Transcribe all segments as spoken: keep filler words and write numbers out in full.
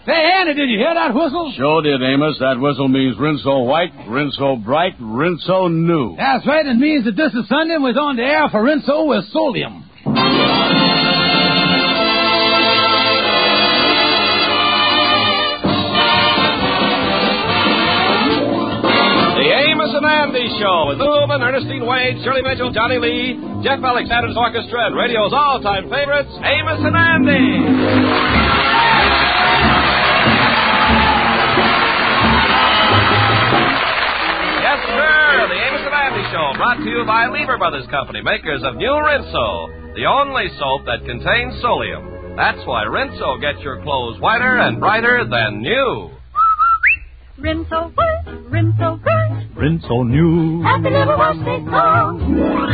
Hey, Andy, did you hear that whistle? Sure did, Amos. That whistle means Rinso white, Rinso bright, Rinso new. That's right. It means that this is Sunday and we're on the air for Rinso with Solium. The Amos and Andy Show with Lou Lubin, Ernestine Wade, Shirley Mitchell, Johnny Lee, Jeff Alexander's Orchestra, and radio's all-time favorites, Amos and Andy. Yes, sir, the Amos and Andy Show, brought to you by Lever Brothers Company, makers of New Rinso, the only soap that contains Solium. That's why Rinso gets your clothes whiter and brighter than new. Rinso white, Rinso bright, Rinso new. happy never wash they clothes.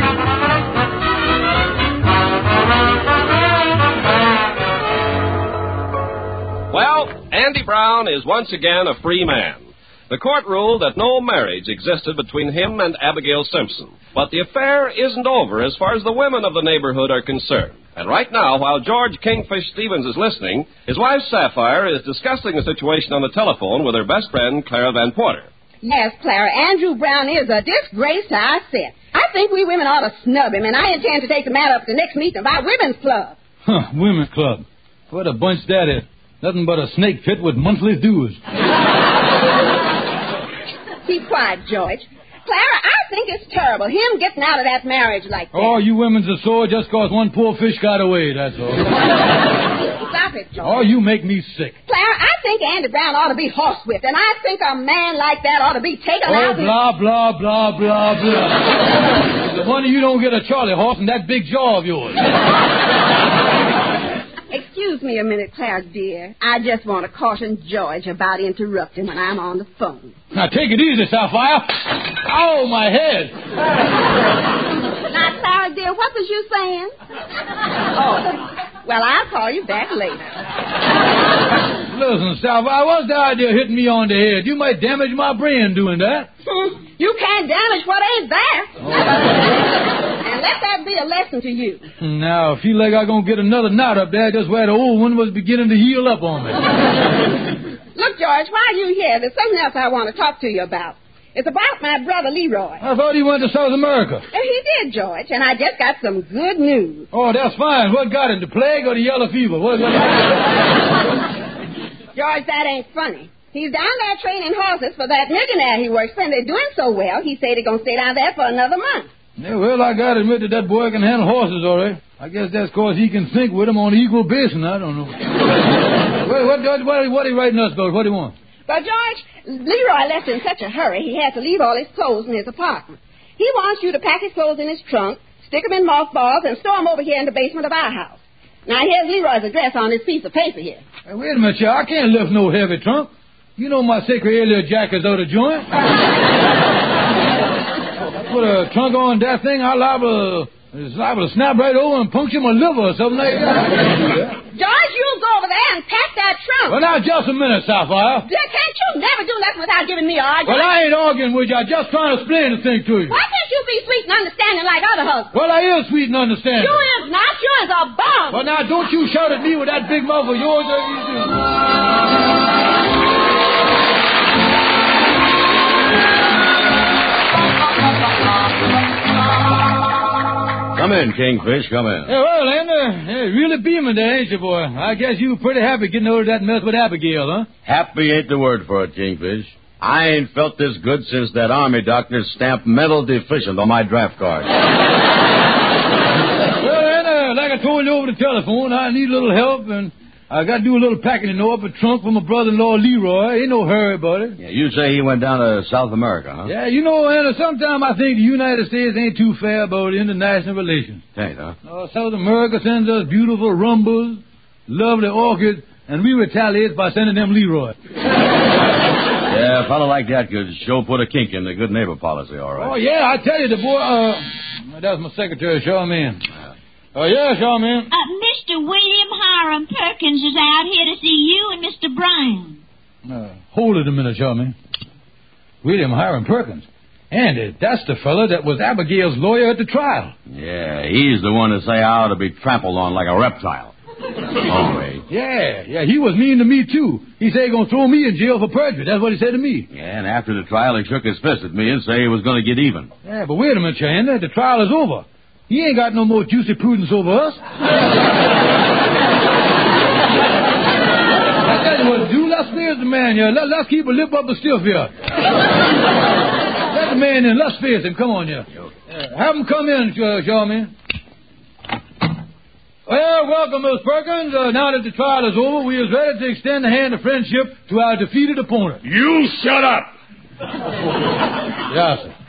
Well, Andy Brown is once again a free man. The court ruled that no marriage existed between him and Abigail Simpson. But the affair isn't over as far as the women of the neighborhood are concerned. And right now, while George Kingfish Stevens is listening, his wife Sapphire is discussing the situation on the telephone with her best friend, Clara Van Porter. Yes, Clara, Andrew Brown is a disgrace to our set. I think we women ought to snub him, and I intend to take the matter up at the next meeting of our women's club. Huh, women's club. What a bunch that is. Nothing but a snake pit with monthly dues. Keep quiet, George. Clara, I think it's terrible, him getting out of that marriage like that. Oh, you women's are sore just cause one poor fish got away, that's all. Stop it, George. Oh, you make me sick. Clara, I think Andy Brown ought to be horsewhipped, and I think a man like that ought to be taken oh, out. Oh, blah, blah, blah, blah, blah. It's a wonder you don't get a Charlie horse and that big jaw of yours. Excuse me a minute, Clara, dear. I just want to caution George about interrupting when I'm on the phone. Now, take it easy, Sapphire. Ow, my head. Now, Clara, dear, what was you saying? Oh, well, I'll call you back later. Listen, Sapphire, what's the idea of hitting me on the head? You might damage my brain doing that. You can't damage what ain't there. Oh. And let that be a lesson to you. Now, I feel like I'm going to get another knot up there just where the old one was beginning to heal up on me. Look, George, while you're here, there's something else I want to talk to you about. It's about my brother Leroy. I thought he went to South America. Oh, he did, George, and I just got some good news. Oh, that's fine. What got him, the plague or the yellow fever? What got George, that ain't funny. He's down there training horses for that millionaire he works for, and they're doing so well, he said he's going to stay down there for another month. Yeah, well, I got to admit that that boy can handle horses all right. I guess that's because he can think with them on equal basis, I don't know. Well, what, what, what, what are he writing us about? What do you want? But, George, Leroy left in such a hurry, he had to leave all his clothes in his apartment. He wants you to pack his clothes in his trunk, stick them in mothballs, and store them over here in the basement of our house. Now, here's Leroy's address on this piece of paper here. Hey, wait a minute, y'all. I can't lift no heavy trunk. You know my sacroiliac jack is out of joint. Put a trunk on that thing, I'll liable to, it's liable to snap right over and puncture my liver or something like that. George, you go over there and pack that trunk. Well, now, just a minute, Sapphire. Can't you never do nothing without giving me an argument? Well, I ain't arguing with you. I'm just trying to explain the thing to you. Why can't you be sweet and understanding like other husbands? Well, I is sweet and understanding. You is not. You is a bum. Well, now, don't you shout at me with that big mouth of yours. Come in, Kingfish, come in. Yeah, well, Andy, hey, really beaming there, ain't you, boy? I guess you were pretty happy getting over that mess with Abigail, huh? Happy ain't the word for it, Kingfish. I ain't felt this good since that army doctor stamped mental deficient on my draft card. Well, Andy, like I told you over the telephone, I need a little help, and I got to do a little packing, you know, up a trunk for my brother-in-law, Leroy. Ain't no hurry about it. Yeah, you say he went down to South America, huh? Yeah, you know, Anna, sometimes I think the United States ain't too fair about international relations. Ain't, huh? Uh, South America sends us beautiful rumbas, lovely orchids, and we retaliate by sending them Leroy. Yeah, a fellow like that could sure put a kink in the good neighbor policy, all right. Oh, yeah, I tell you, the boy, uh, that's my secretary, Charmaine. Oh, yeah, Charmaine. Uh, Mister William Hiram Perkins is out here to see you and Mister Brown. Uh, hold it a minute, Charmaine. William Hiram Perkins? Andy, that's the fellow that was Abigail's lawyer at the trial. Yeah, he's the one to say I ought to be trampled on like a reptile. Oh, wait. Yeah, yeah, he was mean to me, too. He said he going to throw me in jail for perjury. That's what he said to me. Yeah, and after the trial, he shook his fist at me and said he was going to get even. Yeah, but wait a minute, Chandler. The trial is over. He ain't got no more juicy prudence over us. I tell you what to do. Let's face the man here. Let, let's keep a lip up a stiff here. Let the man in. Let's face him. Come on here. Uh, have him come in, uh, Charmaine. Well, welcome, Miss Perkins. Uh, now that the trial is over, we is ready to extend the hand of friendship to our defeated opponent. You shut up! Yes, sir.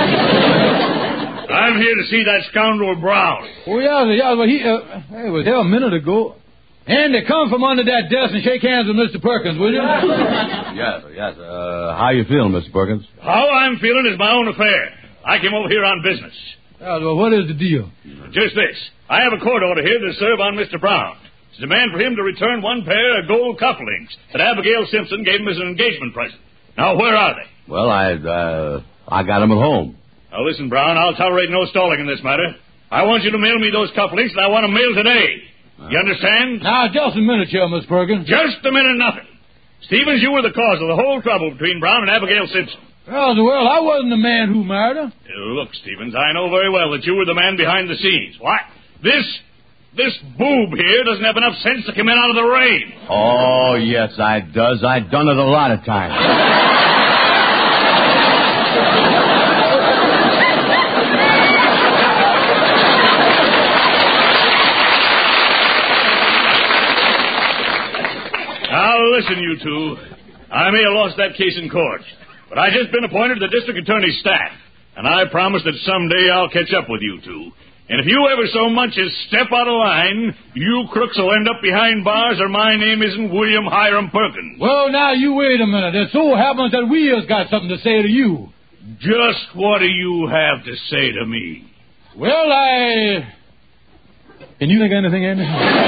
I'm here to see that scoundrel Brown. Oh, yes, sir. Yes, well, he, uh, he was here a minute ago. Andy, come from under that desk and shake hands with Mister Perkins, will you? Yes, sir, yes. Sir. Uh, how you feeling, Mister Perkins? How I'm feeling is my own affair. I came over here on business. Yes, well, what is the deal? Just this. I have a court order here to serve on Mister Brown. It's a demand for him to return one pair of gold cufflinks that Abigail Simpson gave him as an engagement present. Now, where are they? Well, I, uh, I got them at home. Now, listen, Brown, I'll tolerate no stalling in this matter. I want you to mail me those cufflinks, and I want them mailed today. You understand? Now, just a minute here, Miss Perkins. Just a minute, nothing. Stevens, you were the cause of the whole trouble between Brown and Abigail Simpson. Well, well, I wasn't the man who married her. Look, Stevens, I know very well that you were the man behind the scenes. What? This, this boob here doesn't have enough sense to come in out of the rain. Oh, yes, I does. I done it a lot of times. Now, listen, you two. I may have lost that case in court, but I just been appointed to the district attorney's staff, and I promise that someday I'll catch up with you two. And if you ever so much as step out of line, you crooks will end up behind bars, or my name isn't William Hiram Perkins. Well, now, you wait a minute. It so happens that we has got something to say to you. Just what do you have to say to me? Well, I... Can you think of anything, Andy?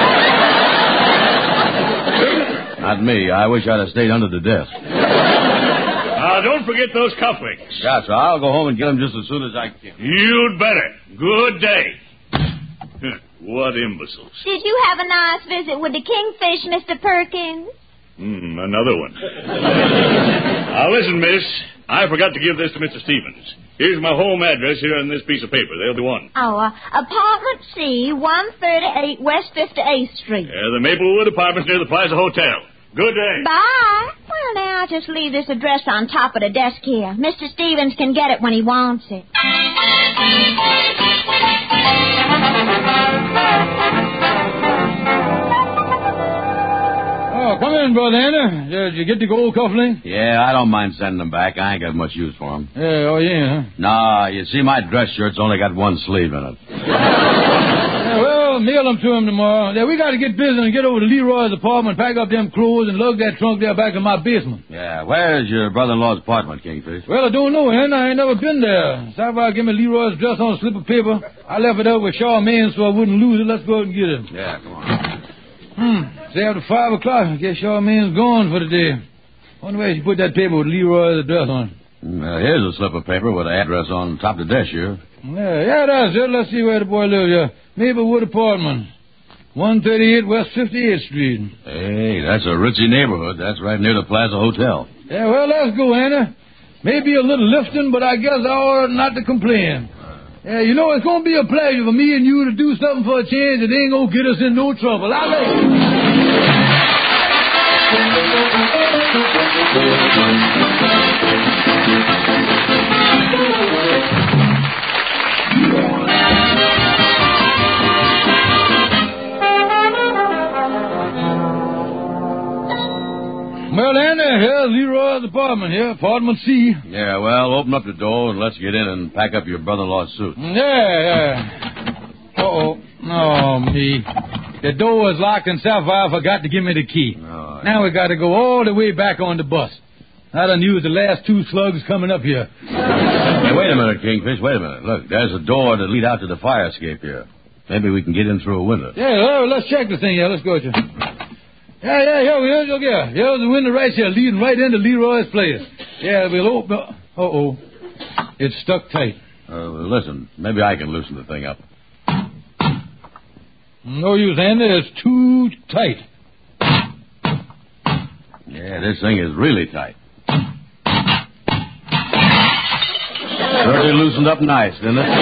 Not me. I wish I'd have stayed under the desk. Now, don't forget those cufflinks. Yeah, so I'll go home and get them just as soon as I can. You'd better. Good day. What imbeciles. Did you have a nice visit with the kingfish, Mister Perkins? Hmm, another one. Now, listen, miss. I forgot to give this to Mister Stevens. Here's my home address here on this piece of paper. There'll be one. Oh, uh, Apartment C, one thirty-eight West fifty-eighth Street. Yeah, the Maplewood Apartments near the Plaza Hotel. Good day. Bye. Well, now, I'll just leave this address on top of the desk here. Mister Stevens can get it when he wants it. Oh, come in, Brother Andy. Did you get the gold cufflink? Yeah, I don't mind sending them back. I ain't got much use for them. Yeah, oh, yeah, huh? Nah, you see, my dress shirt's only got one sleeve in it. Yeah, well, mail them to him tomorrow. Yeah, we got to get busy and get over to Leroy's apartment, pack up them clothes, and lug that trunk there back in my basement. Yeah, where's your brother-in-law's apartment, Kingfish? Well, I don't know, Hen. I ain't never been there. Stop by, give me Leroy's address on a slip of paper. I left it up with Charmaine so I wouldn't lose it. Let's go out and get it. Yeah, come on. Hmm. Say after five o'clock. I guess Charmaine's gone for the day. Wonder where she put that paper with Leroy's address on it. Well, here's a slip of paper with the address on top of the desk here. Yeah, yeah, that's it. Let's see where the boy lives here. Maplewood Apartment. one thirty-eight West fifty-eighth Street. Hey, that's a ritzy neighborhood. That's right near the Plaza Hotel. Yeah, well, let's go, Anna. Maybe a little lifting, but I guess I ought not to complain. Yeah, you know, it's going to be a pleasure for me and you to do something for a change that ain't going to get us in no trouble. I like Well, Andy, here's Leroy's apartment here, apartment C. Yeah, well, open up the door and let's get in and pack up your brother-in-law's suit. Yeah, yeah. Uh-oh. Oh, me. The door was locked and Sapphire forgot to give me the key. Oh, now we got to go all the way back on the bus. I done used the last two slugs coming up here. Hey, wait a minute, Kingfish, wait a minute. Look, there's a door that lead out to the fire escape here. Maybe we can get in through a window. Yeah, well, let's check the thing here. Let's go, Joe. Yeah, yeah, here we are. Look here. Here's the window right here, leading right into Leroy's place. Yeah, we'll open up. Uh-oh. It's stuck tight. Uh, listen, maybe I can loosen the thing up. No use, Andy. It's too tight. this thing is really tight. Certainly loosened up nice, didn't it?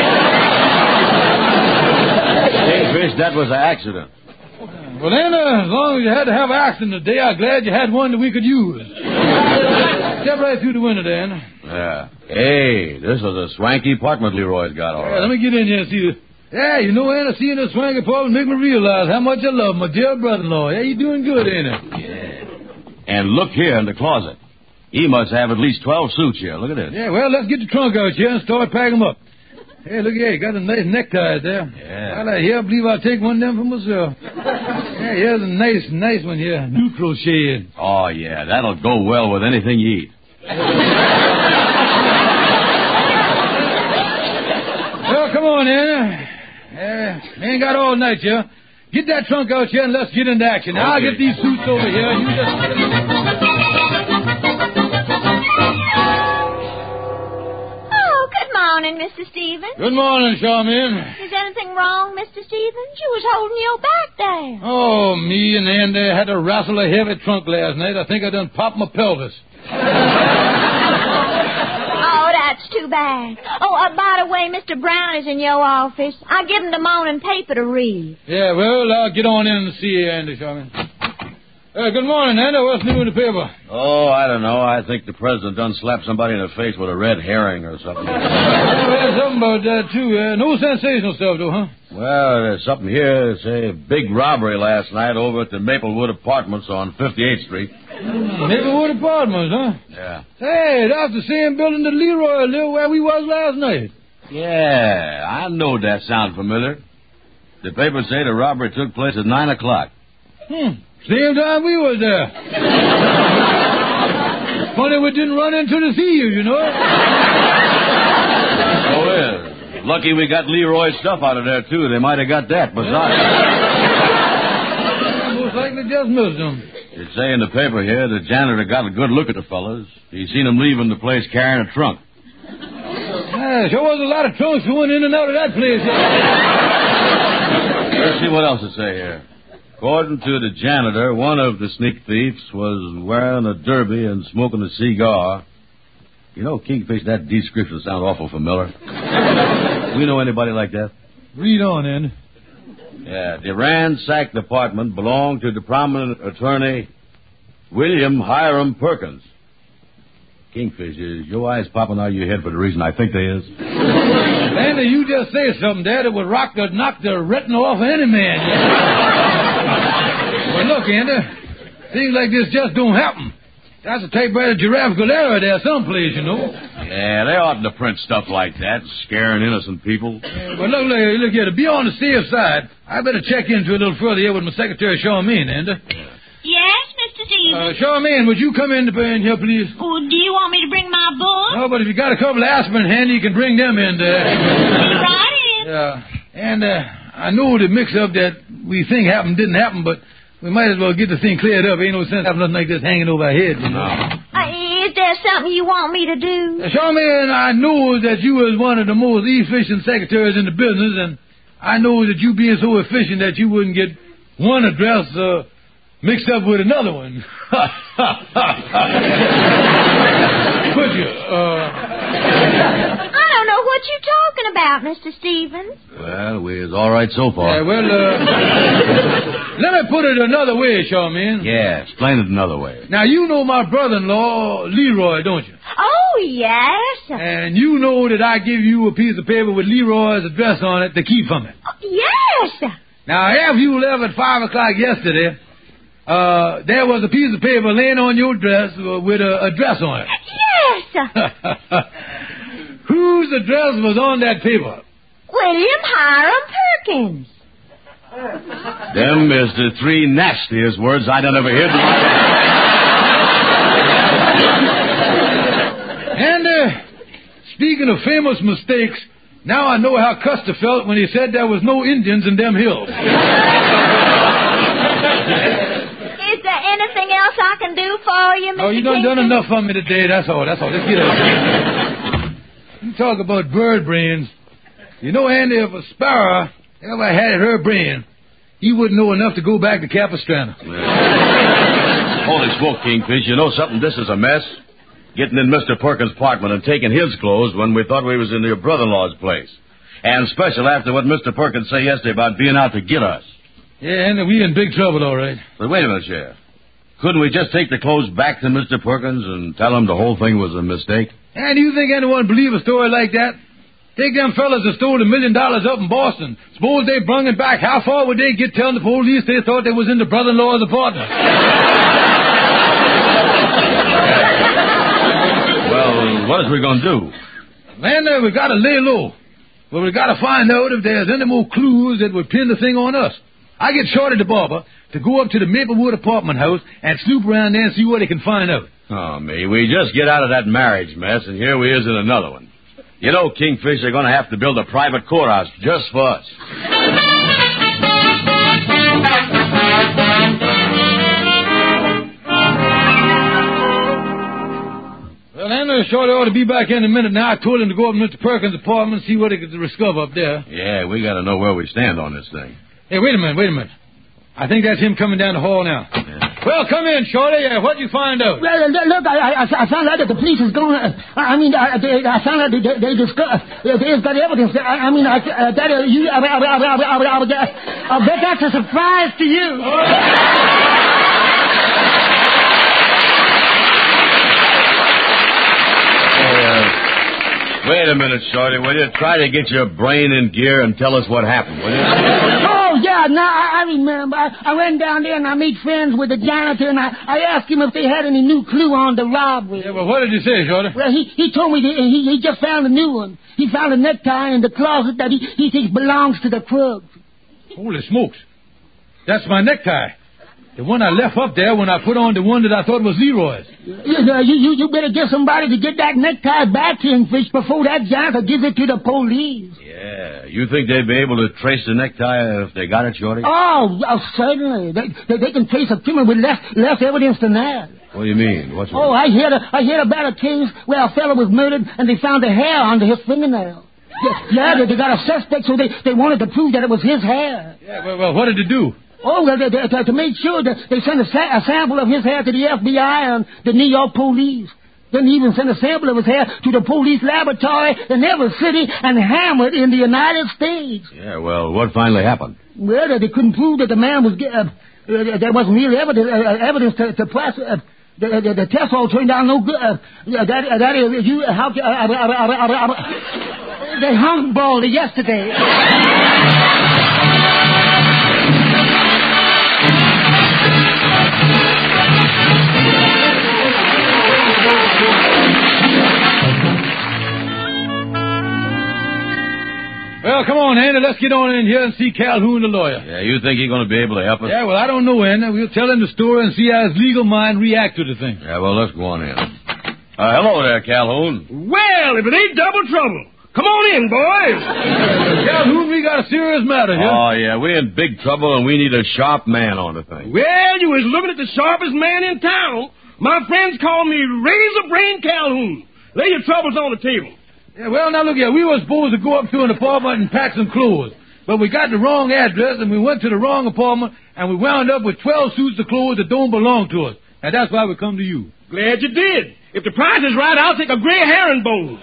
Kingfish, that was an accident. Well, then, uh, as long as you had to have an accident today, I'm glad you had one that we could use. Step right through the window, Dan. Yeah. Hey, this is a swanky apartment Leroy's got, all Yeah, right. let me get in here and see you. Yeah, you know, Anna, seeing this swanky apartment make me realize how much I love my dear brother-in-law. Yeah, you doing good, ain't it? Yeah. And look here in the closet. He must have at least twelve suits here. Look at this. Yeah, well, let's get the trunk out here and start packing them up. Hey, look here, you got a nice necktie there. Yeah. Well, I here believe I'll take one of them for myself. Yeah, here's a nice, nice one here. New crochet. Oh, yeah, that'll go well with anything you eat. Well, come on, Anna. Yeah, we ain't got all night here. Get that trunk out here and let's get into action. Now, I'll Okay. get these suits over here. You just... Morning, Mister Stevens. Good morning, Charmaine. Is anything wrong, Mister Stevens? You was holding your back there. Oh, me and Andy had to wrestle a heavy trunk last night. I think I done popped my pelvis. Oh, that's too bad. Oh, uh, by the way, Mister Brown is in your office. I give him the morning paper to read. Yeah, well, I'll get on in and see you, Andy, Charmaine. Uh, good morning, Andy. What's new in the paper? Oh, I don't know. I think the president done slapped somebody in the face with a red herring or something. Well, there's something about that, too. Uh, no sensational stuff, though, huh? Well, there's something here. Say, a big robbery last night over at the Maplewood Apartments on fifty-eighth Street. Mm, Maplewood Apartments, huh? Yeah. Hey, that's the same building that Leroy lived where we was last night. Yeah, I know that sounds familiar. The papers say the robbery took place at nine o'clock. Hmm. Same time we was there. Funny we didn't run into the thieves, you know. Oh, yeah. Lucky we got Leroy's stuff out of there, too. They might have got that, besides. Most likely just missed them. They say in the paper here the janitor got a good look at the fellas. He seen them leaving the place carrying a trunk. Yeah, sure was a lot of trunks going in and out of that place. Let's see what else it say here. According to the janitor, one of the sneak thieves was wearing a derby and smoking a cigar. You know, Kingfish, that description sounds awful familiar. We know anybody like that? Read on, Andy. Yeah, the ransacked apartment belonged to the prominent attorney William Hiram Perkins. Kingfish, is your eyes popping out of your head for the reason I think they is? Andy, you just say something there that would rock the knock the retina off of any man. Well, look, Andy, things like this just don't happen. That's a typewriter giraffe galera there someplace, you know. Yeah, they oughtn't to print stuff like that, scaring innocent people. Yeah, but look, look, look here, to be on the safe side, I better check into it a little further here with my secretary, Charmaine, Andy. Yes, Mister Stevens? Uh, Charmaine, would you come in, to, in here, please? Oh, do you want me to bring my book? No, but if you got a couple of aspirin handy, you can bring them in there. Right in. Yeah, and uh, I know the mix-up that we think happened didn't happen, but we might as well get the thing cleared up. Ain't no sense having nothing like this hanging over our heads, you know. Uh, is there something you want me to do? Uh, Charmaine, I know that you was one of the most efficient secretaries in the business, and I know that you being so efficient that you wouldn't get one address uh, mixed up with another one. Could you? Uh... I don't know what you're talking about, Mister Stevens. Well, we is all right so far. Yeah, well, uh, let me put it another way, Charmaine. Yeah, explain it another way. Now, you know my brother-in-law, Leroy, don't you? Oh, yes. And you know that I give you a piece of paper with Leroy's address on it to keep from it. Oh, yes. Now, after you left at five o'clock yesterday, uh, there was a piece of paper laying on your dress uh, with an address on it. Yes. Whose address was on that paper? William Hiram Perkins. Them is the three nastiest words I'd ever heard. And, uh, speaking of famous mistakes, now I know how Custer felt when he said there was no Indians in them hills. Is there anything else I can do for you, Mister Oh, you done done enough for me today, that's all, that's all. Let's get out. You talk about bird brains. You know, Andy, if a sparrow ever had her brain, he wouldn't know enough to go back to Capistrano. Holy smoke, Kingfish. You know something? This is a mess. Getting in Mister Perkins' apartment and taking his clothes when we thought we was in your brother-in-law's place. And special after what Mister Perkins said yesterday about being out to get us. Yeah, and we in big trouble, all right. But wait a minute, Sheriff. Couldn't we just take the clothes back to Mister Perkins and tell him the whole thing was a mistake? And do you think anyone would believe a story like that? Take them fellas that stole a million dollars up in Boston. Suppose they brung it back. How far would they get telling the police they thought they was in the brother-in-law's apartment? Well, what is we going to do? Man, uh, we got to lay low. But we got to find out if there's any more clues that would pin the thing on us. I get Shorty the barber to go up to the Maplewood apartment house and snoop around there and see what he can find out. Oh, me, we just get out of that marriage mess, and here we is in another one. You know, Kingfish, they're going to have to build a private courthouse just for us. Well, Andrew Shorty ought to be back in a minute now. I told him to go up to Mister Perkins' apartment and see what he could discover up there. Yeah, we got to know where we stand on this thing. Hey, wait a minute, wait a minute. I think that's him coming down the hall now. Yeah. Well, come in, Shorty. Uh, what'd you find out? Well, uh, look, I, I, I found out that the police is going. Uh, I mean, uh, they, I found out they, they discuss. Uh, they've got evidence. That, I, I mean, I, uh, that uh, you. I, I, I, I, I, I, I bet that's a surprise to you. Wait a minute, Shorty. Will you try to get your brain in gear and tell us what happened, will you? Oh, yeah, now I, I remember. I, I went down there and I made friends with the janitor and I, I asked him if they had any new clue on the robbery. Yeah, well, what did you say, Shorty? Well, he, he told me that he, he just found a new one. He found a necktie in the closet that he, he thinks belongs to the crooks. Holy smokes. That's my necktie. The one I left up there when I put on the one that I thought was Leroy's. You, you, you, you better get somebody to get that necktie back, Kingfish, before that janitor gives it to the police. Yeah. You think they'd be able to trace the necktie if they got it, Shorty? Oh, oh certainly. They, they, they can trace a criminal with less, less evidence than that. What do you mean? What's Oh, I heard, a, I heard about a case where a fellow was murdered and they found a hair under his fingernail. Yeah, they, they got a suspect, so they, they wanted to prove that it was his hair. Yeah, well, well what did it do? Oh, well, they, they, to, to make sure that they sent a, sa- a sample of his hair to the F B I and the New York police. Then he even sent a sample of his hair to the police laboratory in every city and hammered in the United States. Yeah, well, what finally happened? Well, they couldn't prove that the man was... Uh, uh, there wasn't real evidence, uh, evidence to... to press, uh, the, the, the test all turned out no good. Uh, that, uh, that is... You, uh, how, uh, uh, uh, uh, uh, uh, they hung Baldy yesterday. Well, come on, Andy. Let's get on in here and see Calhoun, the lawyer. Yeah, you think he's going to be able to help us? Yeah, well, I don't know, Andy. We'll tell him the story and see how his legal mind reacts to the thing. Yeah, well, let's go on in. Uh, hello there, Calhoun. Well, if it ain't double trouble. Come on in, boys. Calhoun, we got a serious matter here. Oh, yeah, we're in big trouble and we need a sharp man on the thing. Well, you was looking at the sharpest man in town. My friends call me Razor Brain Calhoun. Lay your troubles on the table. Yeah, well, now look here. We were supposed to go up to an apartment and pack some clothes. But we got the wrong address and we went to the wrong apartment and we wound up with twelve suits of clothes that don't belong to us. And that's why we come to you. Glad you did. If the price is right, I'll take a gray herringbone.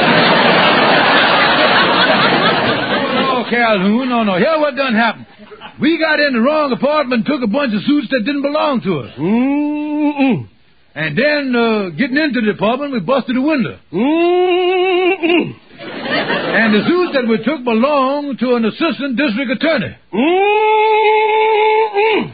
Oh, Calhoun, no, no. Here what done happened. We got in the wrong apartment and took a bunch of suits that didn't belong to us. Mm-mm. And then, uh, getting into the apartment, we busted a window. Mm-mm. And the suits that we took belonged to an assistant district attorney. Mm-mm.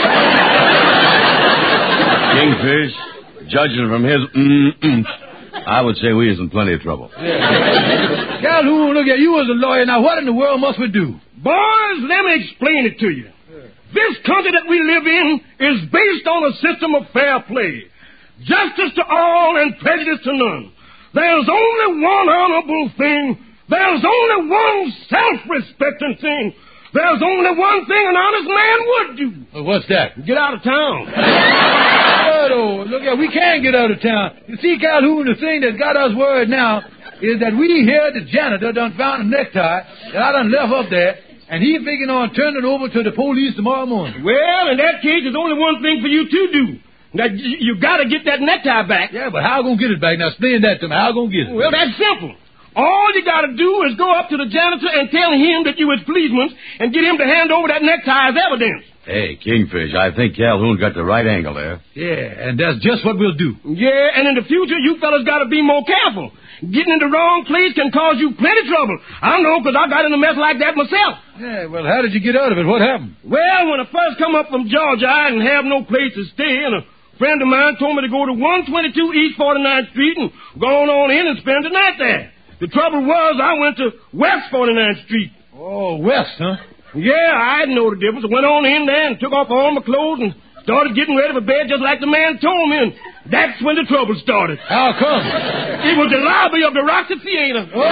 Kingfish, judging from his mm-mm, I would say we is in plenty of trouble. Yeah. Calhoun, look here, you as a lawyer, now what in the world must we do? Boys, let me explain it to you. This country that we live in is based on a system of fair play. Justice to all and prejudice to none. There's only one honorable thing. There's only one self-respecting thing. There's only one thing an honest man would do. Well, what's that? Get out of town. Oh, look here, we can't get out of town. You see, Calhoun, the thing that got us worried now is that we hear the janitor done found a necktie that I done left up there, and he figuring on turning it over to the police tomorrow morning. Well, in that case, there's only one thing for you to do. Now, you, you got to get that necktie back. Yeah, but how gonna get it back? Now, explain that to me. How gonna get it? Well, that's simple. All you got to do is go up to the janitor and tell him that you was policeman and get him to hand over that necktie as evidence. Hey, Kingfish, I think Calhoun got the right angle there. Yeah, and that's just what we'll do. Yeah, and in the future, you fellas got to be more careful. Getting in the wrong place can cause you plenty trouble. I know, because I got in a mess like that myself. Yeah, well, how did you get out of it? What happened? Well, when I first come up from Georgia, I didn't have no place to stay, and a friend of mine told me to go to one twenty-two East forty-ninth Street and go on in and spend the night there. The trouble was, I went to West forty-ninth Street. Oh, West, huh? Yeah, I didn't know the difference. I went on in there and took off all my clothes and started getting ready for bed just like the man told me, and that's when the trouble started. How come? It was the lobby of the Roxy Theater. Oh!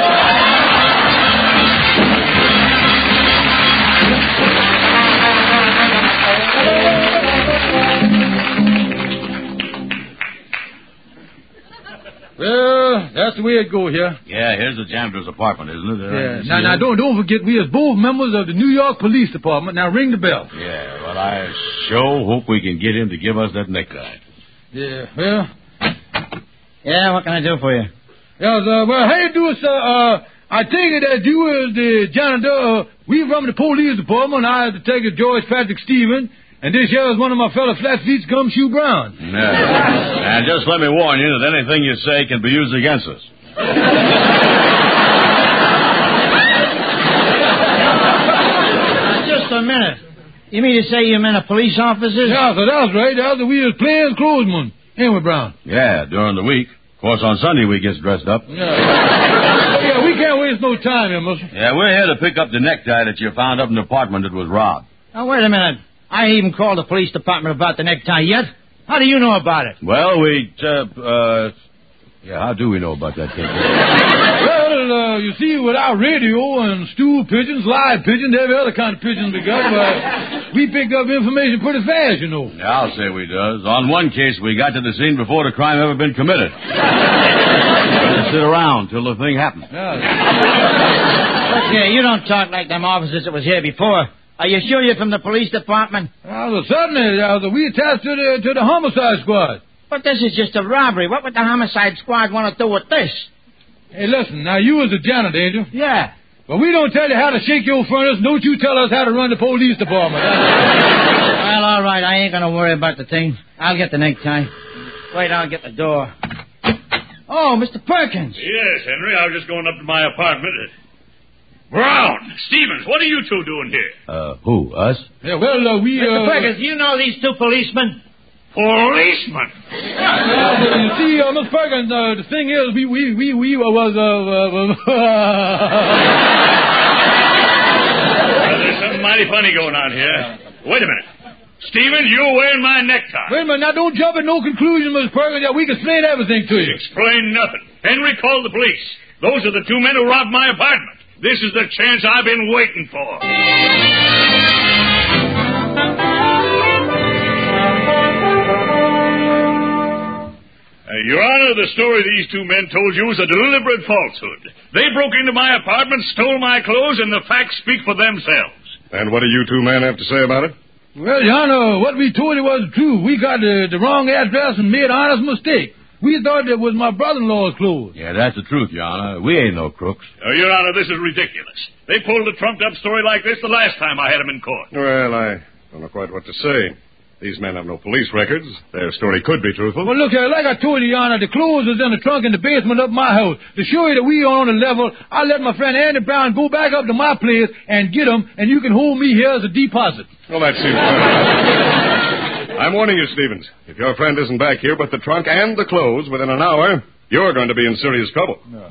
Well, that's the way it go here. Yeah, here's the janitor's apartment, isn't it? Yeah. Now, now, don't don't forget, we are both members of the New York Police Department. Now, ring the bell. Yeah, well, I sure hope we can get him to give us that necktie. Yeah, well... Yeah, what can I do for you? Yeah, uh, well, how you do, sir? Uh, I take it that you is the janitor. Uh, we from the police department. I have to take it George Patrick Stevens. And this here is one of my fellow flat feet, Gumshoe Brown. No. And just let me warn you that anything you say can be used against us. Uh, just a minute. You mean to say you meant a police officer? Yeah, so that's right. That's the we is plain clothesmen. Ain't we, Brown? Yeah, during the week. Of course, on Sunday we gets dressed up. Yeah. Yeah, we can't waste no time here, mister. Yeah, we're here to pick up the necktie that you found up in the apartment that was robbed. Now, wait a minute. I ain't even called the police department about the necktie yet. How do you know about it? Well, we, uh, uh, yeah, how do we know about that, Kingfish? Well, uh, you see, with our radio and stool pigeons, live pigeons, every other kind of pigeons we got, uh, we pick up information pretty fast, you know. Yeah, I'll say we does. On one case, we got to the scene before the crime ever been committed. Just sit around till the thing happened. Yeah. Look here, you don't talk like them officers that was here before. Are you sure you're from the police department? Well, certainly, uh, we attached to the, to the homicide squad. But this is just a robbery. What would the homicide squad want to do with this? Hey, listen, now you was a janitor, ain't you? Yeah. Well, we don't tell you how to shake your furnace. Don't you tell us how to run the police department. Well, all right. I ain't going to worry about the thing. I'll get the necktie. Wait, I'll get the door. Oh, Mister Perkins. Yes, Henry. I was just going up to my apartment. Brown, Stevens, what are you two doing here? Uh, who, us? Yeah, well, uh, we, uh... Mister Perkins, do you know these two policemen? Policemen? Well, you see, uh, Mister Perkins, uh, the thing is, we, we, we, we was, uh... uh, well, there's something mighty funny going on here. Wait a minute. Stevens, you're wearing my necktie. Wait a minute, now don't jump at no conclusion, Mister Perkins. Yeah, we can explain everything to you. Explain nothing. Henry called the police. Those are the two men who robbed my apartment. This is the chance I've been waiting for. Uh, Your Honor, the story these two men told you was a deliberate falsehood. They broke into my apartment, stole my clothes, and the facts speak for themselves. And what do you two men have to say about it? Well, Your Honor, what we told you was true. We got the, the wrong address and made an honest mistake. We thought it was my brother-in-law's clothes. Yeah, that's the truth, Your Honor. We ain't no crooks. Uh, Your Honor, this is ridiculous. They pulled a trumped-up story like this the last time I had them in court. Well, I don't know quite what to say. These men have no police records. Their story could be truthful. Well, look here, like I told you, Your Honor, the clothes was in the trunk in the basement of my house. To show you that we are on the level, I let my friend Andy Brown go back up to my place and get them, and you can hold me here as a deposit. Well, that seems fair. I'm warning you, Stevens. If your friend isn't back here but the trunk and the clothes within an hour, you're going to be in serious trouble. No.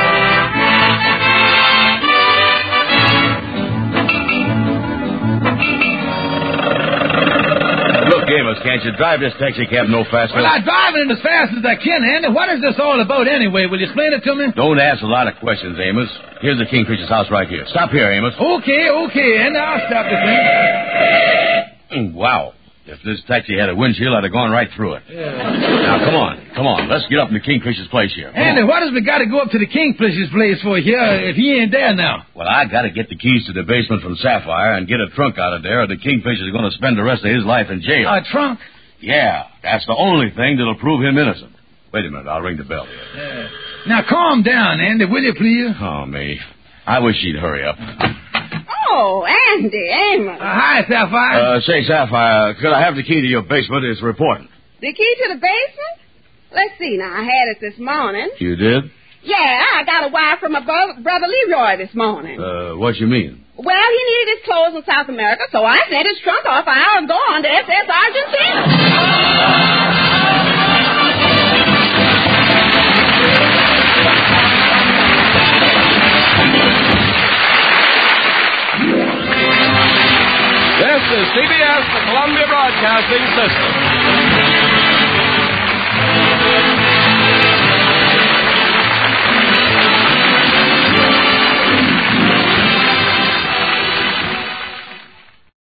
Look, Amos, can't you drive this taxi cab no faster? Well, I'm driving it as fast as I can, Andy. What is this all about anyway? Will you explain it to me? Don't ask a lot of questions, Amos. Here's the Kingfisher's house right here. Stop here, Amos. Okay, okay, Andy, I'll stop the thing. Wow. If this taxi had a windshield, I'd have gone right through it. Yeah. Now, come on. Come on. Let's get up in the Kingfisher's place here. Come Andy, on. what has we got to go up to the Kingfisher's place for here if he ain't there now? Well, I got to get the keys to the basement from Sapphire and get a trunk out of there, or the Kingfisher's going to spend the rest of his life in jail. A trunk? Yeah, that's the only thing that'll prove him innocent. Wait a minute, I'll ring the bell here. Uh, now, calm down, Andy, will you, please? Oh, me. I wish she'd hurry up. Oh, Andy, Amos. Uh, hi, Sapphire. Uh, say, Sapphire, could I have the key to your basement? It's reporting. The key to the basement? Let's see now. I had it this morning. You did? Yeah, I got a wire from my bro- brother Leroy this morning. Uh, what you mean? Well, he needed his clothes in South America, so I sent his trunk off an hour ago on to S S Argentina. This is C B S, the Columbia Broadcasting System.